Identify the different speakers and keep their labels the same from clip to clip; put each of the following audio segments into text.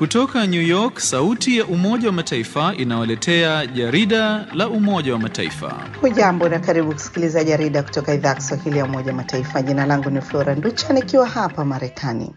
Speaker 1: Kutoka New York, sauti ya Umoja wa Mataifa inawaletea jarida la Umoja wa Mataifa.
Speaker 2: Hujambo na karibu kusikiliza jarida kutoka idhaa ya Kiswahili ya Umoja wa Mataifa. Jina langu ni Flora Nducha nikiwa hapa Marekani.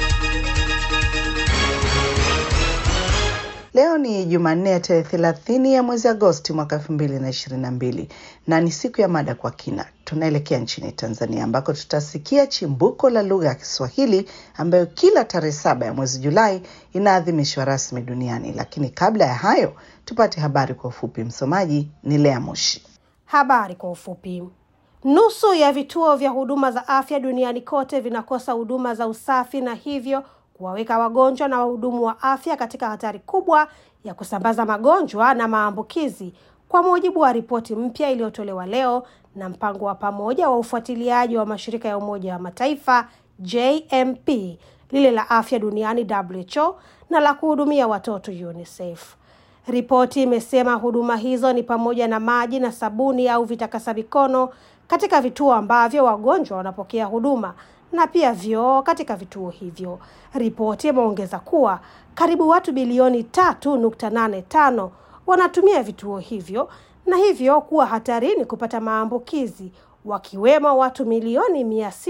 Speaker 2: Leo ni Jumanne tarehe 30 ya mwezi Agosti mwaka 2022 na ni siku ya mada kwa kina. Tunaelekea nchini Tanzania ambako tutasikia chimbuko la lugha ya Kiswahili ambayo kila tarehe 7 ya mwezi Julai inaadhimishwa rasmi duniani. Lakini kabla ya hayo, tupate habari kwa ufupi. Msomaji ni Lea Moshi.
Speaker 3: Habari kwa ufupi. Nusu ya vituo vya huduma za afya duniani kote vinakosa huduma za usafi na hivyo kuwaweka wagonjwa na wahudumu wa afya katika hatari kubwa ya kusambaza magonjwa na maambukizi, kwa mujibu wa ripoti mpya iliyotolewa leo na mpango wa pamoja wa ufuatiliaji wa mashirika ya Umoja wa Mataifa JMP, lile la afya duniani WHO na la kuhudumia watoto UNICEF. Ripoti imesema huduma hizo ni pamoja na maji na sabuni au vitakasa mikono katika vituo ambavyo wagonjwa wanapokea huduma na pia vyoo katika vituo hivyo. Ripoti imeongeza kuwa karibu watu bilioni 3.85 wanatumia vituo hivyo na hivyo kuwa hatarini kupata maambukizi, wakiwemo watu milioni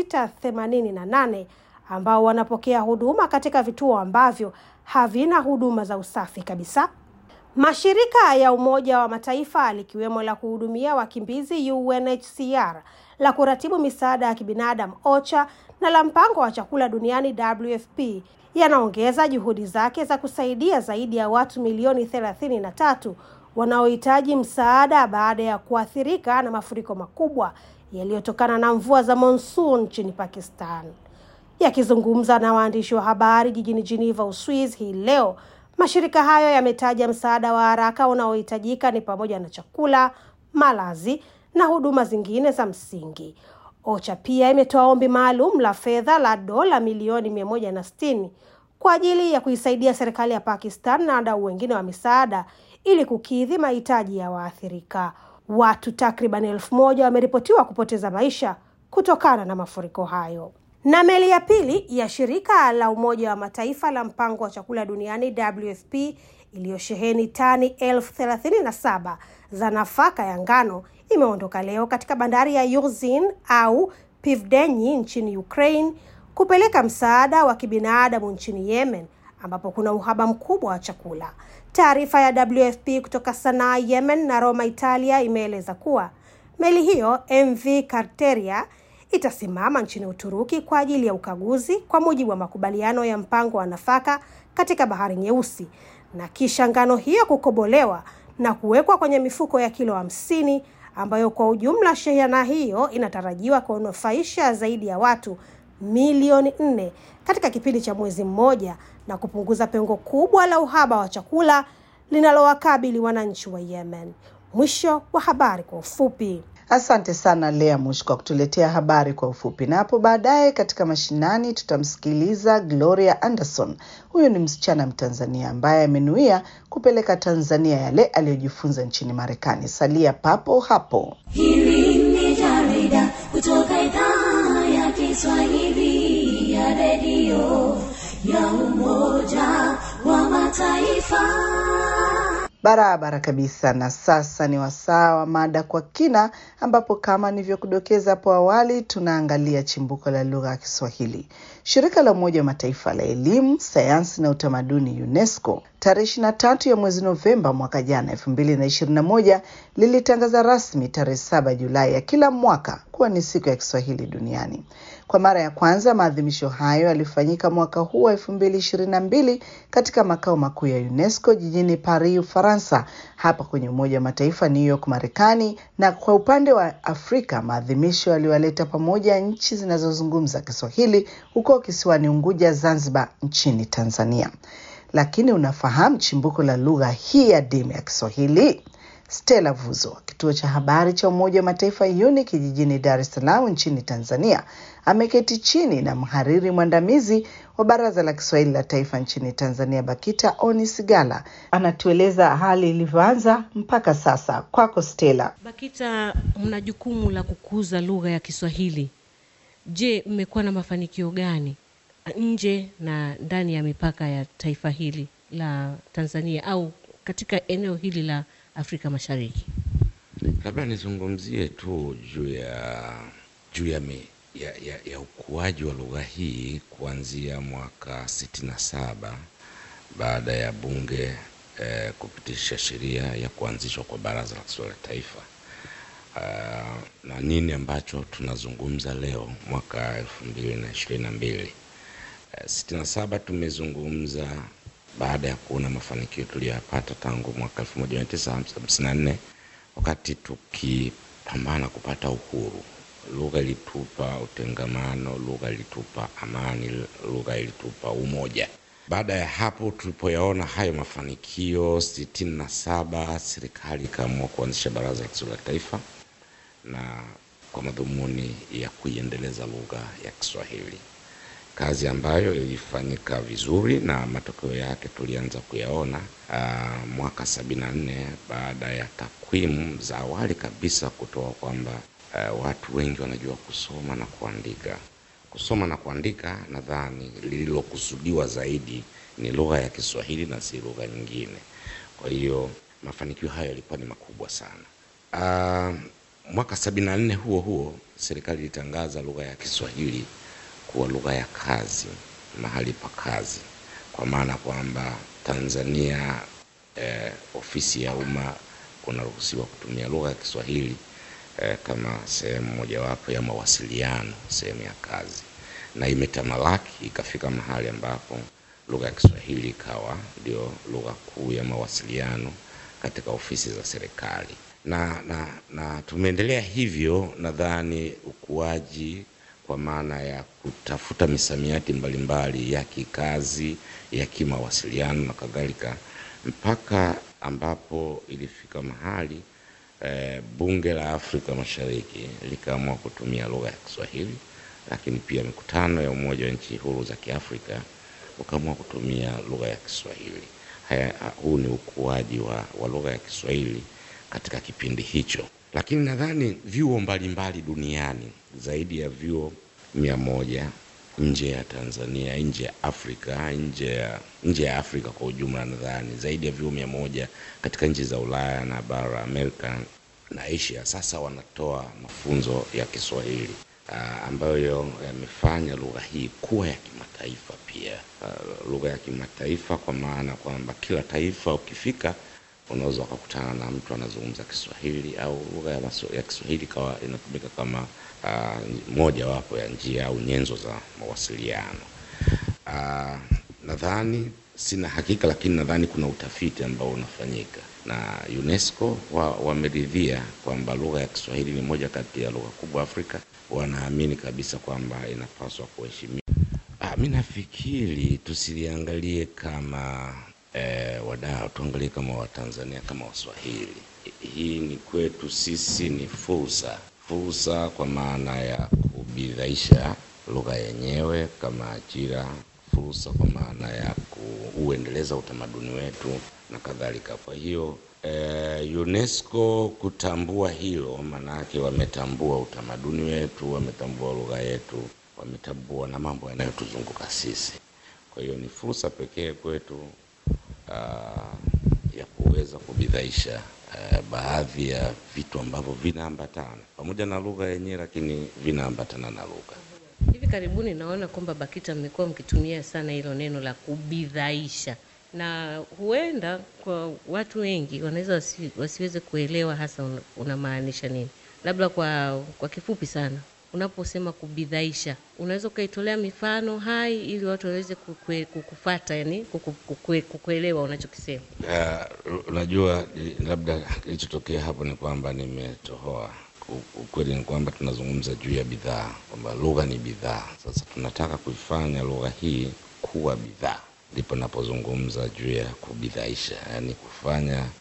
Speaker 3: 688 ambao wanapokea huduma katika vituo ambavyo havina huduma za usafi kabisa. Mashirika ya Umoja wa Mataifa likiwemo la kuhudumia wakimbizi UNHCR, la kuratibu misaada ya kibinadamu OCHA na la mpango wa chakula duniani WFP yanaongeza juhudi zake za kusaidia zaidi ya watu milioni 33 wanaohitaji msaada baada ya kuathirika na mafuriko makubwa yaliyotokana na mvua za monsoon nchini Pakistan. Yakizungumza na waandishi wa habari jijini Geneva, Uswizi hii leo, mashirika hayo yametaja msaada wa haraka unaohitajika ni pamoja na chakula, malazi na huduma zingine za msingi. OCHA pia imetoa ombi maalum la fedha la dola milioni 160 kwa ajili ya kuisaidia serikali ya Pakistan na wadau wengine wa misaada ili kukidhi mahitaji ya waathirika. Watu takriban 1000 wameripotiwa kupoteza maisha kutokana na mafuriko hayo. Na meli ya pili ya shirika la Umoja wa Mataifa la mpango wa chakula duniani WFP iliyosheheni tani 37,000 za nafaka ya ngano imeondoka leo katika bandari ya Yurzin au Pivdeny nchini Ukraine kupeleka msaada wa kibinadamu nchini Yemen ambapo kuna uhaba mkubwa wa chakula. Taarifa ya WFP kutoka Sanaa, Yemen na Roma, Italia imeeleza kuwa meli hiyo MV Carteria itasimama nchini Uturuki kwa ajili ya ukaguzi kwa mujibu wa makubaliano ya mpango wa nafaka katika Bahari Nyeusi, na kisha ngano hiyo kukobolewa na kuwekwa kwenye mifuko ya kilo 50 ambayo kwa ujumla shehena hiyo inatarajiwa kunufaisha zaidi ya watu milioni 4 katika kipindi cha mwezi mmoja na kupunguza pengo kubwa la uhaba wa chakula linalowakabili wananchi wa Yemen. Mwisho wa habari kwa ufupi.
Speaker 2: Asante sana Lea Moshi kwa kutuletea habari kwa ufupi. Na hapo baadaye katika mashinani tutamsikiliza Gloria Anderson. Huyu ni msichana Mtanzania ambaye amenuia kupeleka Tanzania yale aliyojifunza nchini Marekani. Salia papo hapo.
Speaker 4: Hili ni jarida kutoka idhaa ya Kiswahili ya redio ya Umoja wa Mataifa.
Speaker 2: Barabara kabisa, na sasa ni wasaa wa mada kwa kina ambapo kama nilivyokudokeza hapo awali tunaangalia chimbuko la lugha ya Kiswahili. Shirika la Umoja wa Mataifa la Elimu, Sayansi na Utamaduni UNESCO tarehe 23 ya mwezi Novemba mwaka jana 2021 lilitangaza rasmi tarehe 7 Julai ya kila mwaka kuwa ni siku ya Kiswahili duniani. Kwa mara ya kwanza maadhimisho hayo yalifanyika mwaka huu wa 2022 katika makao makuu ya UNESCO jijini Paris, Ufaransa, hapa kwenye Umoja wa Mataifa New York, Marekani. Na kwa upande wa Afrika, maadhimisho yaliwaleta pamoja nchi zinazozungumza Kiswahili huko kisiwani Unguja, Zanzibar nchini Tanzania. Lakini unafahamu chimbuko la lugha hii adimu ya Kiswahili? Stella Vuzo, kituo cha habari cha Umoja wa Mataifa UNIC jijini Dar es Salaam nchini Tanzania, ameketi chini na mhariri mwandamizi wa Baraza la Kiswahili la Taifa nchini Tanzania, BAKITA, Oni Sigala. Anatueleza hali ilivyoanza mpaka sasa. Kwako Stella.
Speaker 5: BAKITA mna jukumu la kukuza lugha ya Kiswahili. Je, mmekuwa na mafanikio gani nje na ndani ya mipaka ya taifa hili la Tanzania au katika eneo hili la Afrika Mashariki?
Speaker 6: Labda nizungumzie tu juu ya ukuaji wa lugha hii kuanzia mwaka 67 baada ya bunge kupitisha sheria ya kuanzishwa kwa Baraza la Kiswahili la Taifa. Na nini ambacho tunazungumza leo mwaka 2022. 67 tumezungumza baada ya kuona mafanikio tuliyopata tangu mwaka 1954 wakati tukipambana kupata uhuru. Lugha ilitupa utengamano, lugha ilitupa amani, lugha ilitupa umoja. Baada ya hapo tulipoyaona hayo mafanikio 67, serikali ikaamua kuanzisha Baraza la Kiswahili la Taifa na kwa madhumuni ya kuiendeleza lugha ya Kiswahili. Kazi ambayo ilifanyika vizuri na matokeo yake tulianza kuyaona mwaka 74 baada ya takwimu za awali kabisa kutoa kwamba watu wengi wanajua kusoma na kuandika. Kusoma na kuandika, nadhani lililokusudiwa zaidi ni lugha ya Kiswahili na si lugha nyingine. Kwa hiyo mafanikio hayo yalikuwa ni makubwa sana. Mwaka 74 huo serikali ilitangaza lugha ya Kiswahili kuwa lugha ya kazi, mahali pa kazi, kwa maana kwamba Tanzania ofisi ya umma kunaruhusiwa kutumia lugha ya Kiswahili kama sehemu mojawapo ya mawasiliano, sehemu ya kazi. Na imetamalaki ikafika mahali ambapo lugha ya Kiswahili ikawa ndio lugha kuu ya mawasiliano katika ofisi za serikali. Na tumeendelea hivyo, nadhani ukuaji kwa maana ya kutafuta misamiati mbalimbali ya kikazi, ya kimawasiliano na kadhalika, mpaka ambapo ilifika mahali bunge la Afrika Mashariki likaamua kutumia lugha ya Kiswahili, lakini pia mikutano ya Umoja wa Nchi Huru za Kiafrika ukaamua kutumia lugha ya Kiswahili. Huu ni ukuaji wa lugha ya Kiswahili katika kipindi hicho. Lakini nadhani vyuo mbalimbali duniani, zaidi ya vyuo 100 nje ya Tanzania, nje ya Afrika, nje ya Afrika kwa ujumla, nadhani zaidi ya vyuo 100 katika nchi za Ulaya na bara Amerika na Asia sasa wanatoa mafunzo ya Kiswahili ambayo yamefanya lugha hii kuwa ya kimataifa pia. Lugha ya kimataifa kwa maana kwamba kila taifa ukifika unaweza kukutana na mtu anazungumza Kiswahili, au lugha ya Kiswahili kawa inatumika kama moja wapo ya njia au nyenzo za mawasiliano. Nadhani sina hakika, lakini nadhani kuna utafiti ambao unafanyika na UNESCO wameridhia kwamba lugha ya Kiswahili ni moja kati ya lugha kubwa Afrika. Wanaamini kabisa kwamba inapaswa kuheshimiwa. Mimi nafikiri tusiliangalie kama wadau, tuangalie kama Watanzania, kama Waswahili. Hii ni kwetu sisi ni fursa kwa maana ya kubidhaisha lugha yenyewe kama ajira, fursa kwa maana ya kuendeleza utamaduni wetu na kadhalika. Kwa hiyo UNESCO kutambua hilo, maana yake wametambua utamaduni wetu, wametambua lugha yetu, wametambua na mambo yanayotuzunguka sisi. Kwa hiyo ni fursa pekee kwetu ya kuweza kubidhaisha baadhi ya vitu ambavyo vinaambatana pamoja na lugha yenyewe, lakini vinaambatana na lugha.
Speaker 5: Hivi karibuni naona kwamba BAKITA mmekuwa mkitumia sana hilo neno la kubidhaisha, na huenda kwa watu wengi wanaweza wasiweze kuelewa hasa unamaanisha nini. Labda kwa kifupi sana, unaposema kubidhaisha, unaweza ukaitolea mifano hai ili watu waweze kukufuata, yani kukuelewa unachokisema?
Speaker 6: Unajua, labda kilichotokea hapo ni kwamba nimetohoa. Ukweli ni kwamba tunazungumza juu ya bidhaa, kwamba lugha ni bidhaa. Sasa tunataka kuifanya lugha hii kuwa bidhaa, ndipo napozungumza juu ya kubidhaisha, yani kufanya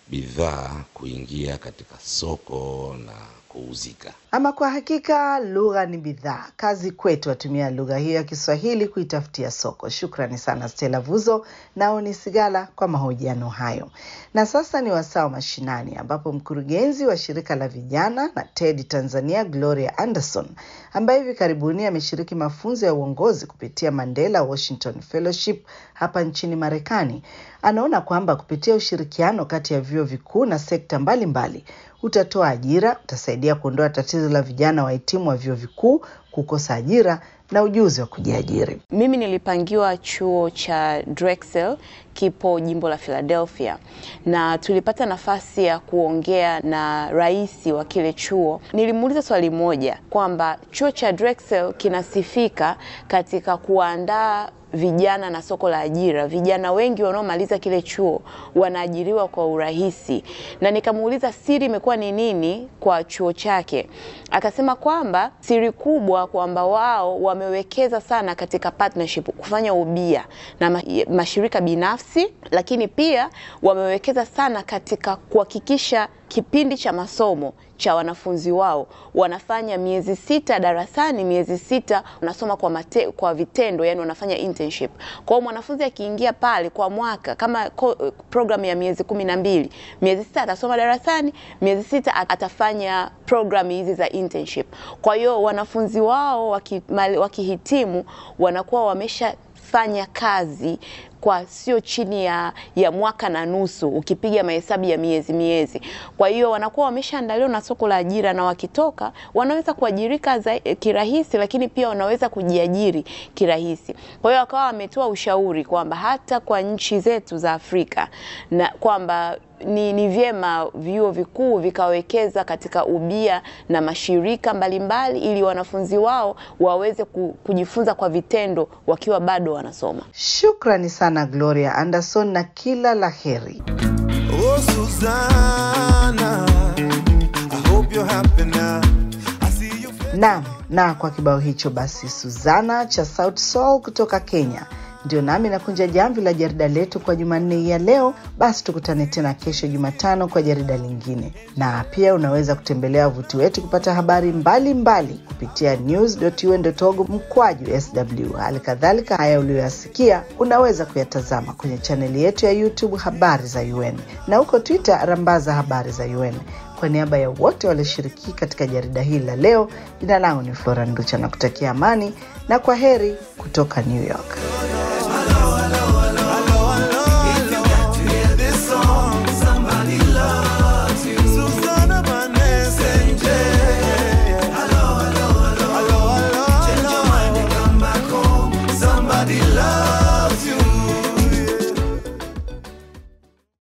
Speaker 6: bidhaa kuingia katika soko na kuuzika.
Speaker 2: Ama kwa hakika lugha ni bidhaa. Kazi kwetu watumia lugha hiyo ya Kiswahili kuitafutia soko. Shukrani sana Stella Vuzo na Oni Sigala kwa mahojiano hayo. Na sasa ni wasaa mashinani ambapo mkurugenzi wa shirika la vijana na TED Tanzania Gloria Anderson, ambaye hivi karibuni ameshiriki mafunzo ya uongozi kupitia Mandela Washington Fellowship hapa nchini Marekani, anaona kwamba kupitia ushirikiano kati ya vyuo vikuu na sekta mbalimbali utatoa ajira, utasaidia kuondoa tatizo la vijana wahitimu wa vyuo vikuu kukosa ajira na ujuzi wa kujiajiri.
Speaker 7: Mimi nilipangiwa chuo cha Drexel, kipo jimbo la Philadelphia, na tulipata nafasi ya kuongea na rais wa kile chuo. Nilimuuliza swali moja kwamba chuo cha Drexel kinasifika katika kuandaa vijana na soko la ajira. Vijana wengi wanaomaliza kile chuo wanaajiriwa kwa urahisi. Na nikamuuliza siri imekuwa ni nini kwa chuo chake. Akasema kwamba siri kubwa kwamba wao wamewekeza sana katika partnership, kufanya ubia na mashirika binafsi, lakini pia wamewekeza sana katika kuhakikisha kipindi cha masomo cha wanafunzi wao wanafanya miezi 6 darasani, miezi 6 wanasoma kwa vitendo, yani wanafanya internship. Kwa hiyo mwanafunzi akiingia pale kwa mwaka kama program ya miezi 12, miezi 6 atasoma darasani, miezi 6 atafanya program hizi za internship. Kwa hiyo wanafunzi wao wakihitimu wanakuwa wameshafanya kazi kwa sio chini ya mwaka na nusu ukipiga mahesabu ya miezi. Kwa hiyo wanakuwa wameshaandaliwa na soko la ajira, na wakitoka wanaweza kuajirika kirahisi, lakini pia wanaweza kujiajiri kirahisi. Kwa hiyo akawa ametoa ushauri kwamba hata kwa nchi zetu za Afrika na kwamba ni vyema vyuo vikuu vikawekeza katika ubia na mashirika mbalimbali ili wanafunzi wao waweze kujifunza kwa vitendo wakiwa bado wanasoma.
Speaker 2: Shukrani sana Gloria Anderson na kila laheri. Oh Susanna, I hope you're happy now. Na kwa kibao hicho basi Susanna cha South Soul kutoka Kenya, ndio nami nakunja jamvi la jarida letu kwa Jumanne ya leo. Basi tukutane tena kesho Jumatano kwa jarida lingine. Na pia unaweza kutembelea wavuti wetu kupata habari mbalimbali kupitia news.un.org/sw. Halikadhalika haya uliyoyasikia unaweza kuyatazama kwenye chaneli yetu ya YouTube Habari za UN, na huko Twitter rambaza Habari za UN. Kwa niaba ya wote walioshiriki katika jarida hili la leo, jina langu ni Flora Nducha na kutakia amani na kwaheri kutoka New York.